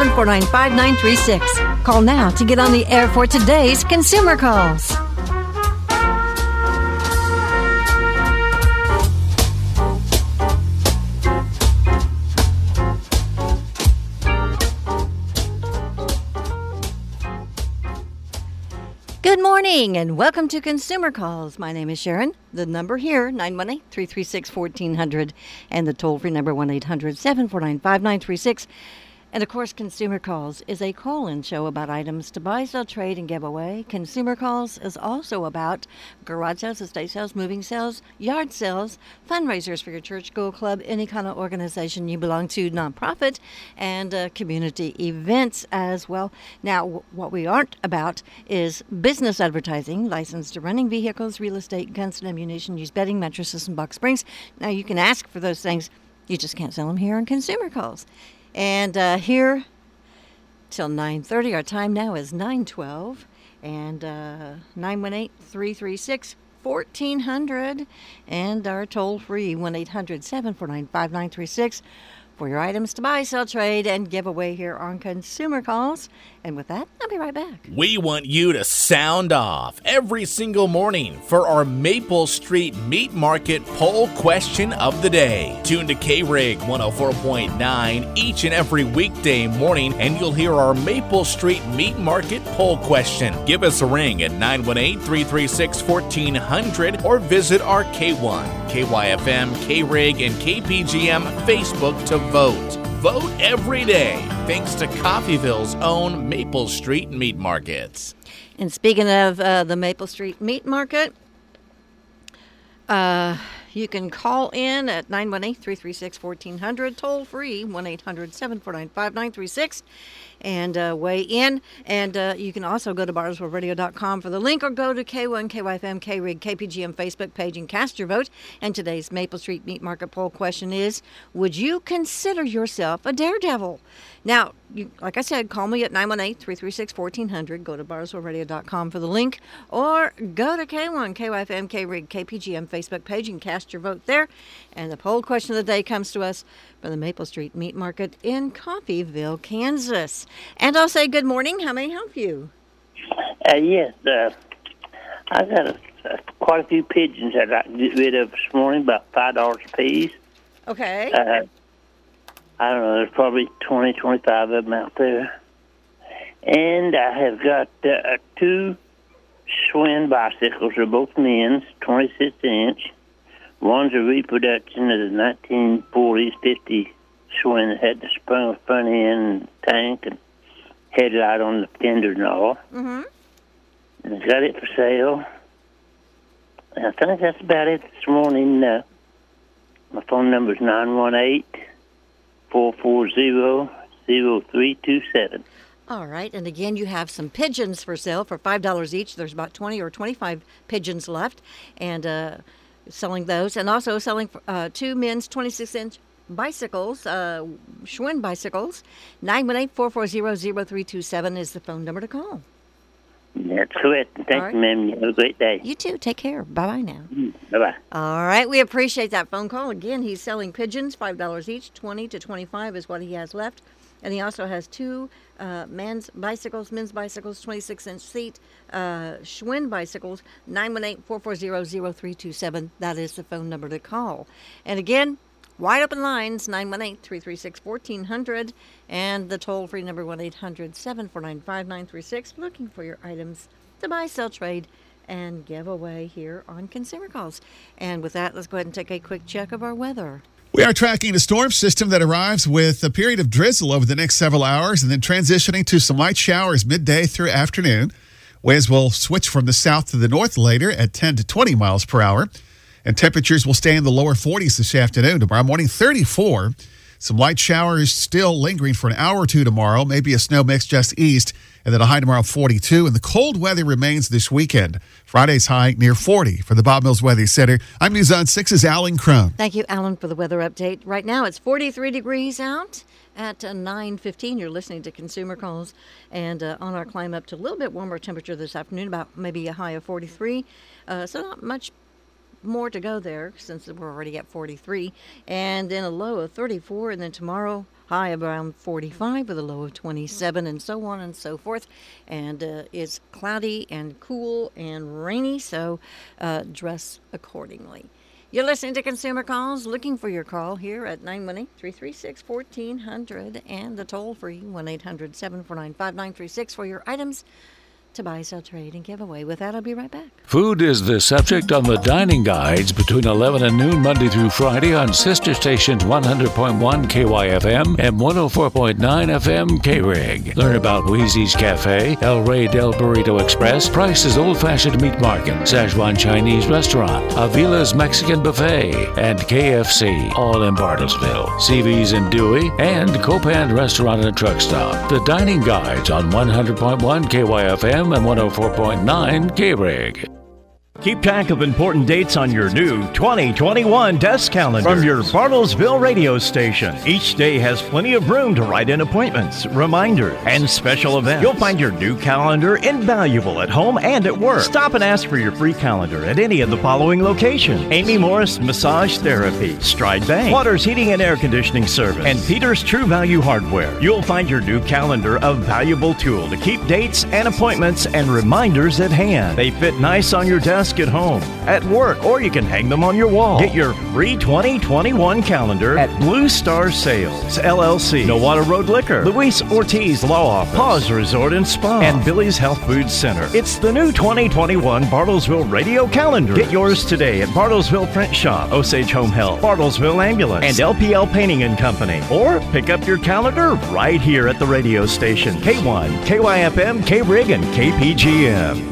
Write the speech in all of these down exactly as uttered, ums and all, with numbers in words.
seven four nine, five nine three six. Call now to get on the air for today's Consumer Calls. Good morning and welcome to Consumer Calls. My name is Sharon. The number here, nine one eight, three three six, one four zero zero, and the toll-free number one eight hundred, seven four nine, five nine three six. And of course, Consumer Calls is a call-in show about items to buy, sell, trade, and give away. Consumer Calls is also about garage sales, estate sales, moving sales, yard sales, fundraisers for your church, school, club, any kind of organization you belong to, nonprofit, and uh, community events as well. Now, w- what we aren't about is business advertising, licensed to running vehicles, real estate, guns and ammunition, used bedding, mattresses, and box springs. Now, you can ask for those things. You just can't sell them here on Consumer Calls. And uh, here till nine thirty, our time now is nine twelve, and uh, nine one eight, three three six, one four zero zero, and our toll-free one eight hundred, seven four nine, five nine three six for your items to buy, sell, trade, and give away here on Consumer Calls. And with that, I'll be right back. We want you to sound off every single morning for our Maple Street Meat Market poll question of the day. Tune to K-Rig one oh four point nine each and every weekday morning, and you'll hear our Maple Street Meat Market poll question. Give us a ring at nine one eight, three three six, one four zero zero or visit our K one, K Y F M, K-Rig, and K P G M Facebook to vote. Vote every day, thanks to Coffeyville's own Maple Street Meat Markets. And speaking of uh, the Maple Street Meat Market, uh, you can call in at nine one eight, three three six, one four zero zero, toll free one eight hundred, seven four nine, five nine three six, and uh, weigh in. And uh, you can also go to bartlesville radio dot com for the link, or go to K one, K Y F M, K-Rig, K P G M Facebook page and cast your vote. And today's Maple Street Meat Market poll question is, would you consider yourself a daredevil? Now, you, like I said, call me at nine one eight, three three six, one four zero zero, go to bartlesville radio dot com for the link, or go to K one, K Y F M, K-Rig, K P G M Facebook page and cast your vote there. And the poll question of the day comes to us from the Maple Street Meat Market in Coffeyville, Kansas. And I'll say good morning. How may I help you? Uh, yes, uh, I got a, uh, quite a few pigeons that I can get rid of this morning, about five dollars a piece. Okay. Uh, I don't know, there's probably twenty, twenty-five of them out there. And I have got uh, two Schwinn bicycles. They're both men's, twenty-six inch. One's a reproduction of the nineteen forties, fifties Schwinn that had the sprung front end and tank and headlight on the fender and all. Mm-hmm. And I got it for sale. And I think that's about it this morning. Uh, my phone number is nine one eight, four four zero, zero three two seven. All right. And again, you have some pigeons for sale for five dollars each. There's about twenty or twenty-five pigeons left. And uh, selling those. And also selling uh, two men's twenty-six inch bicycles, uh, Schwinn bicycles. nine one eight, four four zero, zero three two seven is the phone number to call. That's correct. Thank right. you, ma'am. You have a great day. You too. Take care. Bye-bye now. Mm, bye-bye. All right. We appreciate that phone call. Again, he's selling pigeons, five dollars each. twenty to twenty-five is what he has left. And he also has two uh, men's bicycles, men's bicycles, twenty-six inch seat, uh, Schwinn bicycles, nine one eight, four four zero, zero three two seven. That is the phone number to call. And again, wide open lines, nine one eight, three three six, one four zero zero, and the toll-free number one eight hundred, seven four nine, five nine three six, looking for your items to buy, sell, trade, and give away here on Consumer Calls. And with that, let's go ahead and take a quick check of our weather. We are tracking a storm system that arrives with a period of drizzle over the next several hours and then transitioning to some light showers midday through afternoon. Winds will switch from the south to the north later at ten to twenty miles per hour. And temperatures will stay in the lower forties this afternoon. Tomorrow morning, thirty-four. Some light showers still lingering for an hour or two tomorrow. Maybe a snow mix just east. And then a high tomorrow of forty-two. And the cold weather remains this weekend. Friday's high near forty. For the Bob Mills Weather Center, I'm News on six's Alan Crone. Thank you, Alan, for the weather update. Right now, it's forty-three degrees out at uh, nine fifteen. You're listening to Consumer Calls. And uh, on our climb up to a little bit warmer temperature this afternoon, about maybe a high of forty-three. Uh, so not much more to go there since we're already at forty-three. And then a low of thirty-four. And then tomorrow, high around forty-five with a low of twenty-seven, and so on and so forth. And uh, it's cloudy and cool and rainy, so uh, dress accordingly. You're listening to Consumer Calls, looking for your call here at nine one eight, three three six, one four zero zero and the toll-free one eight hundred, seven four nine, five nine three six for your items to buy, sell, trade, and give away. With that, I'll be right back. Food is the subject on the dining guides between eleven and noon Monday through Friday on sister stations one hundred point one K Y F M and one oh four point nine F M K-Rig. Learn about Wheezy's Cafe, El Rey del Burrito Express, Price's Old Fashioned Meat Market, Szechuan Chinese Restaurant, Avila's Mexican Buffet, and K F C, all in Bartlesville. C V's in Dewey, and Copan Restaurant and Truck Stop. The dining guides on one hundred point one K Y F M and one oh four point nine K-Rig. Keep track of important dates on your new twenty twenty-one desk calendar from your Bartlesville radio station. Each day has plenty of room to write in appointments, reminders, and special events. You'll find your new calendar invaluable at home and at work. Stop and ask for your free calendar at any of the following locations: Amy Morris Massage Therapy, Stride Bank, Waters Heating and Air Conditioning Service, and Peter's True Value Hardware. You'll find your new calendar a valuable tool to keep dates and appointments and reminders at hand. They fit nice on your desk at home, at work, or you can hang them on your wall. Get your free twenty twenty-one calendar at Blue Star Sales, L L C, Nowata Road Liquor, Luis Ortiz Law Office, Paws Resort and Spa, and Billy's Health Food Center. It's the new twenty twenty-one Bartlesville Radio Calendar. Get yours today at Bartlesville Print Shop, Osage Home Health, Bartlesville Ambulance, and L P L Painting and Company. Or pick up your calendar right here at the radio station, K one, K Y F M, K-Rig, and K P G M.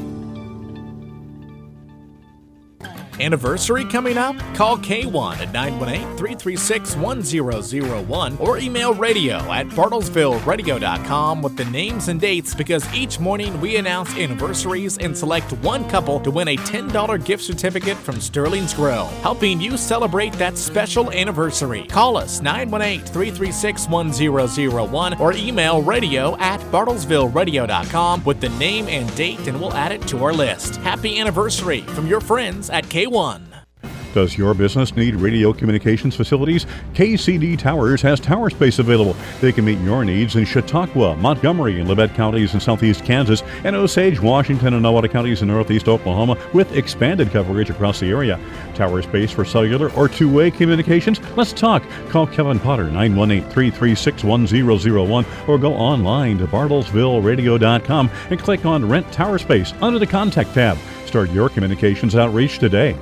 Anniversary coming up? Call K one at nine one eight, three three six, one zero zero one or email radio at bartlesville radio dot com with the names and dates, because each morning we announce anniversaries and select one couple to win a ten dollars gift certificate from Sterling's Grill, helping you celebrate that special anniversary. Call us nine one eight, three three six, one zero zero one or email radio at bartlesville radio dot com with the name and date, and we'll add it to our list. Happy anniversary from your friends at K one. Does your business need radio communications facilities? K C D Towers has tower space available. They can meet your needs in Chautauqua, Montgomery, and Labette counties in southeast Kansas, and Osage, Washington, and Nowata counties in northeast Oklahoma, with expanded coverage across the area. Tower space for cellular or two-way communications? Let's talk. Call Kevin Potter, nine one eight, three three six, one zero zero one, or go online to bartlesville radio dot com and click on Rent Tower Space under the Contact tab. Start your communications outreach today.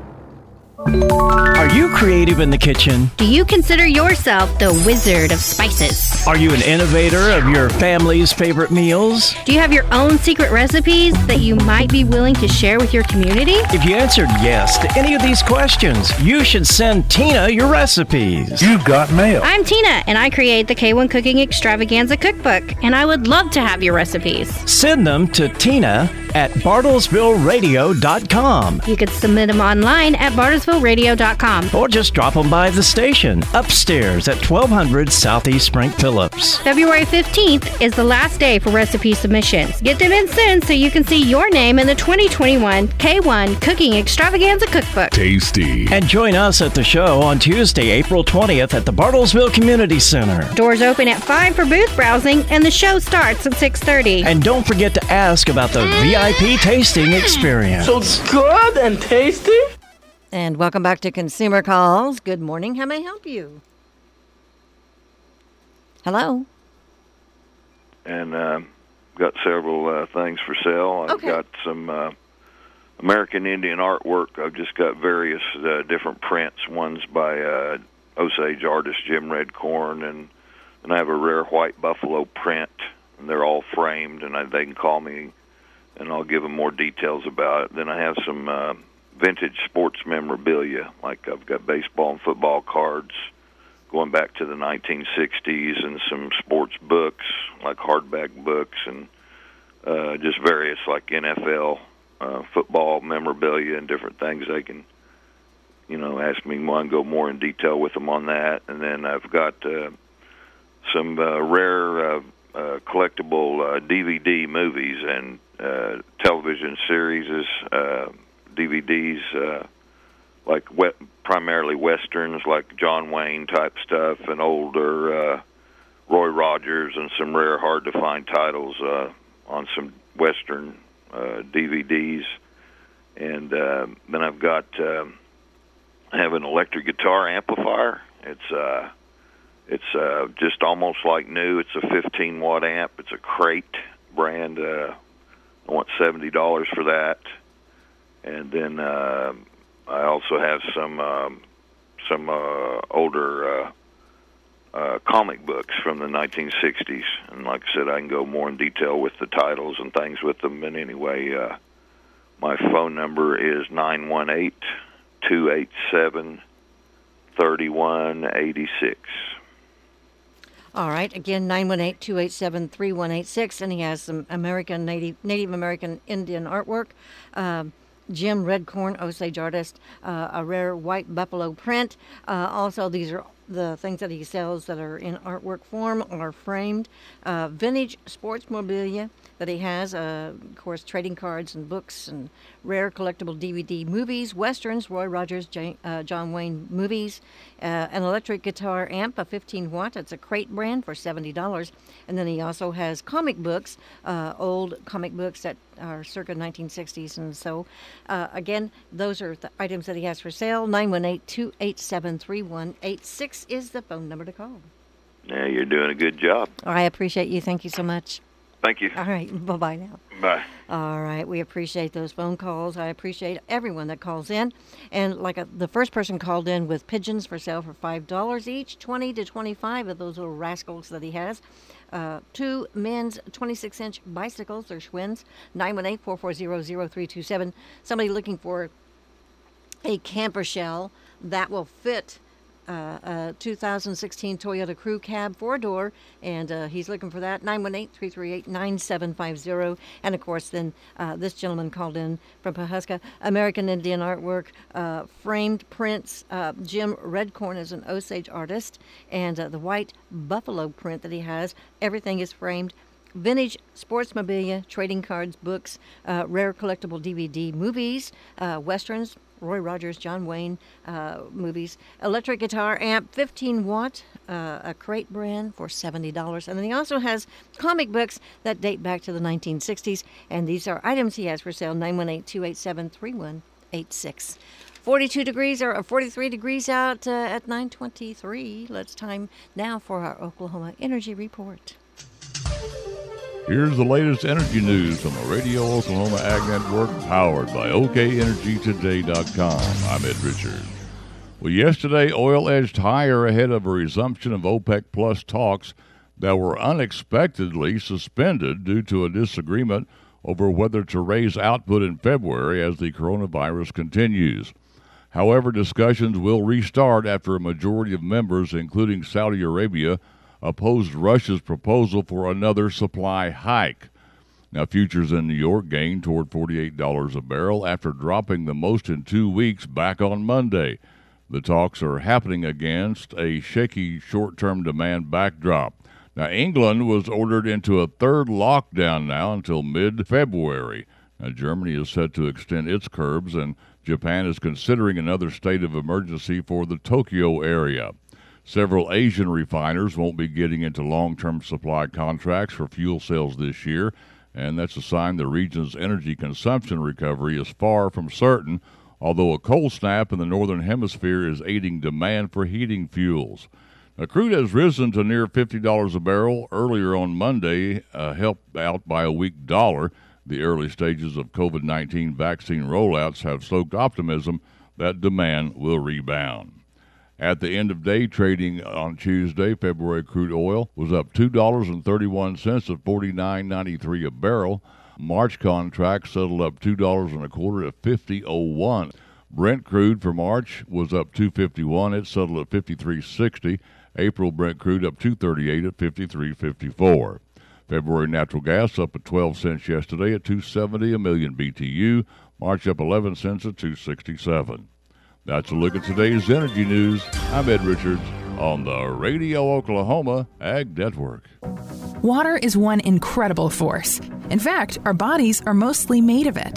Are you creative in the kitchen? Do you consider yourself the wizard of spices? Are you an innovator of your family's favorite meals? Do you have your own secret recipes that you might be willing to share with your community? If you answered yes to any of these questions, you should send Tina your recipes. You've got mail. I'm Tina, and I create the K one Cooking Extravaganza Cookbook, and I would love to have your recipes. Send them to Tina at bartlesville radio dot com. You could submit them online at bartlesville radio dot com. Or just drop them by the station upstairs at twelve hundred Southeast Spring Phillips. February fifteenth is the last day for recipe submissions. Get them in soon so you can see your name in the twenty twenty-one K one Cooking Extravaganza Cookbook. Tasty. And join us at the show on Tuesday, April twentieth at the Bartlesville Community Center. Doors open at five for booth browsing, and the show starts at six thirty. And don't forget to ask about the V I P tasting experience. So good and tasty. And welcome back to Consumer Calls. Good morning. How may I help you? Hello. And uh, got several uh, things for sale. I've okay. got some uh, American Indian artwork. I've just got various uh, different prints. One's by uh, Osage artist Jim Redcorn, and and I have a rare white buffalo print, and they're all framed, and I, they can call me, and I'll give them more details about it. Then I have some uh, vintage sports memorabilia, like I've got baseball and football cards going back to the nineteen sixties, and some sports books, like hardback books, and uh, just various, like N F L uh, football memorabilia and different things. They can, you know, ask me one, go more in detail with them on that. And then I've got uh, some uh, rare uh, uh, collectible uh, D V D movies and uh, television series, uh, D V Ds, uh, like we- primarily westerns, like John Wayne type stuff, and older uh, Roy Rogers, and some rare, hard-to-find titles uh, on some western uh, D V Ds. And uh, then I've got um, I have an electric guitar amplifier. It's uh, it's uh, just almost like new. It's a fifteen watt amp. It's a Crate brand. Uh, I want seventy dollars for that. And then uh, I also have some um, some uh, older uh, uh, comic books from the nineteen sixties. And like I said, I can go more in detail with the titles and things with them. And anyway, uh, my phone number is nine one eight, two eight seven, three one eight six. All right. Again, nine one eight, two eight seven, three one eight six. And he has some American, Native Native American Indian artwork. Um, Jim Redcorn, Osage artist, uh, a rare white buffalo print. Uh, also, these are the things that he sells that are in artwork form or framed. Uh, vintage sports memorabilia that he has, uh, of course, trading cards and books and rare collectible D V D movies, westerns, Roy Rogers, J- uh, John Wayne movies, uh, an electric guitar amp, a fifteen watt. It's a Crate brand for seventy dollars. And then he also has comic books, uh, old comic books that are circa nineteen sixties. And so, uh, again, those are the items that he has for sale. nine one eight, two eight seven, three one eight six is the phone number to call. Yeah, you're doing a good job. I appreciate you. Thank you so much. Thank you. All right. Bye-bye now. Bye. All right. We appreciate those phone calls. I appreciate everyone that calls in. And like a, the first person called in with pigeons for sale for five dollars each, twenty to twenty-five of those little rascals that he has. Uh, two men's twenty-six inch bicycles. They're Schwinn's. nine one eight, four four zero, zero three two seven. Somebody looking for a camper shell that will fit Uh, a two thousand sixteen Toyota Crew Cab four-door, and uh, he's looking for that. nine one eight, three three eight, nine seven five zero. And, of course, then uh, this gentleman called in from Pawhuska, American Indian artwork, uh, framed prints. Uh, Jim Redcorn is an Osage artist, and uh, the white buffalo print that he has, everything is framed. Vintage sports memorabilia, trading cards, books, uh, rare collectible D V D movies, uh, westerns, Roy Rogers, John Wayne uh, movies, electric guitar amp, fifteen watt, uh, a Crate brand for seventy dollars. And then he also has comic books that date back to the nineteen sixties. And these are items he has for sale, nine one eight, two eight seven, three one eight six. forty-two degrees or forty-three degrees out uh, at nine twenty-three. Let's time now for our Oklahoma Energy Report. Here's the latest energy news from the Radio Oklahoma Ag Network, powered by O K Energy Today dot com. I'm Ed Richards. Well, yesterday, oil edged higher ahead of a resumption of OPEC Plus talks that were unexpectedly suspended due to a disagreement over whether to raise output in February as the coronavirus continues. However, discussions will restart after a majority of members, including Saudi Arabia, opposed Russia's proposal for another supply hike. Now, futures in New York gained toward forty-eight dollars a barrel after dropping the most in two weeks back on Monday. The talks are happening against a shaky short-term demand backdrop. Now, England was ordered into a third lockdown now until mid-February. Now, Germany is set to extend its curbs, and Japan is considering another state of emergency for the Tokyo area. Several Asian refiners won't be getting into long-term supply contracts for fuel sales this year, and that's a sign the region's energy consumption recovery is far from certain, although a cold snap in the northern hemisphere is aiding demand for heating fuels. Now, crude has risen to near fifty dollars a barrel earlier on Monday, uh, helped out by a weak dollar. The early stages of COVID nineteen vaccine rollouts have stoked optimism that demand will rebound. At the end of day trading on Tuesday, February crude oil was up two dollars and thirty-one cents at forty-nine ninety-three a barrel. March contract settled up two dollars and a quarter at fifty oh one. Brent crude for March was up two fifty-one. It settled at fifty-three sixty. April Brent crude up two thirty-eight at fifty-three fifty-four. February natural gas up at twelve cents yesterday at two seventy a million B T U. March up eleven cents at two sixty-seven. That's a look at today's energy news. I'm Ed Richards on the Radio Oklahoma Ag Network. Water is one incredible force. In fact, our bodies are mostly made of it.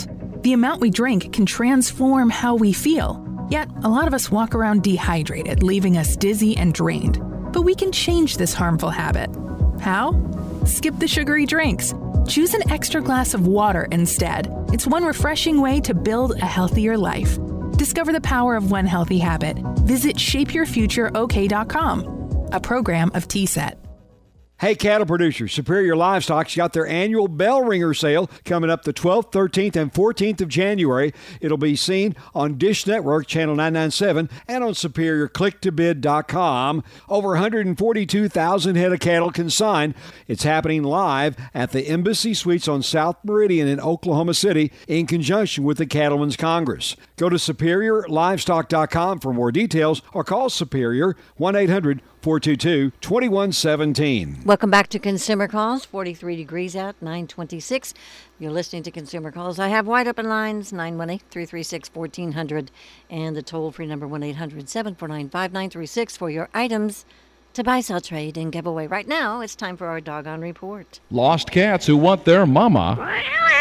The amount we drink can transform how we feel. Yet, a lot of us walk around dehydrated, leaving us dizzy and drained. But we can change this harmful habit. How? Skip the sugary drinks. Choose an extra glass of water instead. It's one refreshing way to build a healthier life. Discover the power of one healthy habit. Visit shape your future o k dot com, a program of T S E T. Hey, cattle producers, Superior Livestock's got their annual Bell Ringer sale coming up the twelfth, thirteenth, and fourteenth of January. It'll be seen on Dish Network, Channel nine ninety-seven, and on superior click to bid dot com. Over one hundred forty-two thousand head of cattle consigned. It's happening live at the Embassy Suites on South Meridian in Oklahoma City in conjunction with the Cattlemen's Congress. Go to superior livestock dot com for more details or call Superior one eight hundred four two two two one one seven. Welcome back to Consumer Calls. forty-three degrees out, nine twenty-six. You're listening to Consumer Calls. I have wide open lines, nine one eight, three three six, one four zero zero, and the toll-free number one eight hundred, seven four nine, five nine three six for your items to buy, sell, trade, and give away. Right now, it's time for our Doggone Report. Lost cats who want their mama.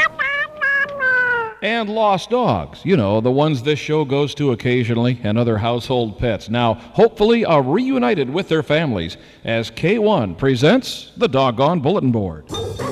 And lost dogs, you know, the ones this show goes to occasionally, and other household pets, now hopefully are reunited with their families as K one presents the Doggone Bulletin Board.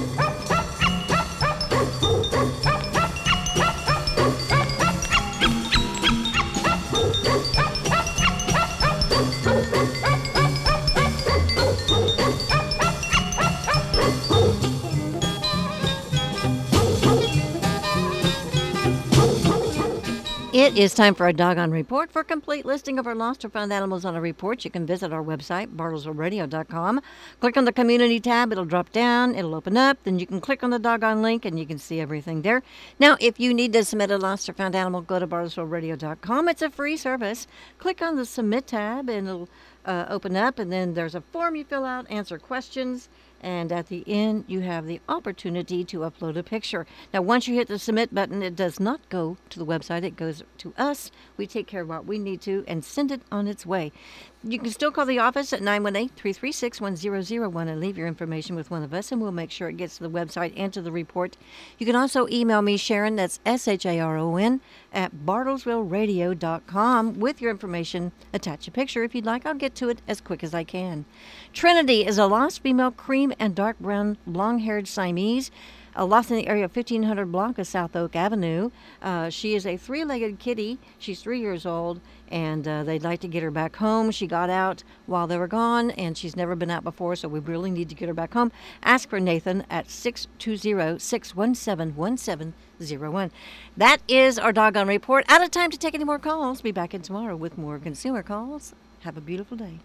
It is time for a Doggone Report. For a complete listing of our lost or found animals on a report, you can visit our website, bartlesville radio dot com. Click on the Community tab. It'll drop down. It'll open up. Then you can click on the Doggone link, and you can see everything there. Now, if you need to submit a lost or found animal, go to bartlesville radio dot com. It's a free service. Click on the Submit tab, and it'll uh, open up. And then there's a form you fill out, answer questions. And at the end, you have the opportunity to upload a picture. Now, once you hit the submit button, it does not go to the website. It goes to us. We take care of what we need to and send it on its way. You can still call the office at nine one eight, three three six, one zero zero one and leave your information with one of us, and we'll make sure it gets to the website and to the report. You can also email me, Sharon, that's S H A R O N, at bartlesville radio dot com with your information. Attach a picture if you'd like. I'll get to it as quick as I can. Trinity is a lost female cream and dark brown long-haired Siamese. Uh, lost in the area of fifteen hundred block of South Oak Avenue. Uh, she is a three-legged kitty. She's three years old, and uh, they'd like to get her back home. She got out while they were gone, and she's never been out before, so we really need to get her back home. Ask for Nathan at six two zero, six one seven, one seven zero one. That is our Doggone Report. Out of time to take any more calls. Be back in tomorrow with more Consumer Calls. Have a beautiful day.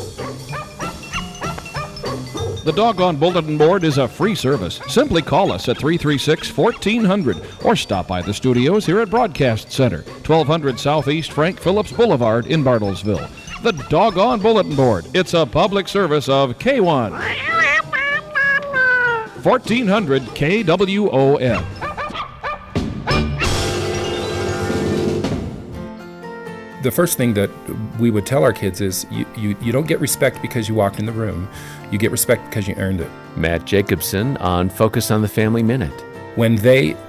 The Doggone Bulletin Board is a free service. Simply call us at three three six, one four zero zero or stop by the studios here at Broadcast Center, twelve hundred Southeast Frank Phillips Boulevard in Bartlesville. The Doggone Bulletin Board. It's a public service of K one. fourteen hundred K W O N. The first thing that we would tell our kids is you, you, you don't get respect because you walked in the room. You get respect because you earned it. Matt Jacobson on Focus on the Family Minute. When they